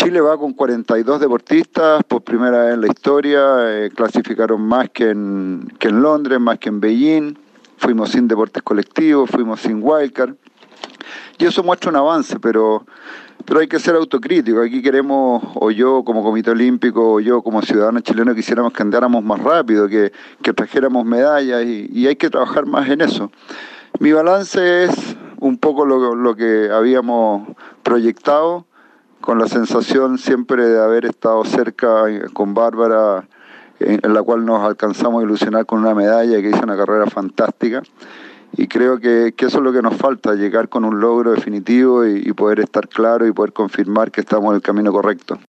Chile va con 42 deportistas por primera vez en la historia, clasificaron más que en Londres, más que en Beijing, fuimos sin deportes colectivos, fuimos sin wildcard, y eso muestra un avance, pero hay que ser autocrítico. Aquí queremos, o yo como Comité Olímpico, o yo como ciudadano chileno, quisiéramos que andáramos más rápido, que trajéramos medallas, y hay que trabajar más en eso. Mi balance es un poco lo que habíamos proyectado, con la sensación siempre de haber estado cerca con Bárbara, en la cual nos alcanzamos a ilusionar con una medalla, que hizo una carrera fantástica. Y creo que eso es lo que nos falta, llegar con un logro definitivo y poder estar claro y poder confirmar que estamos en el camino correcto.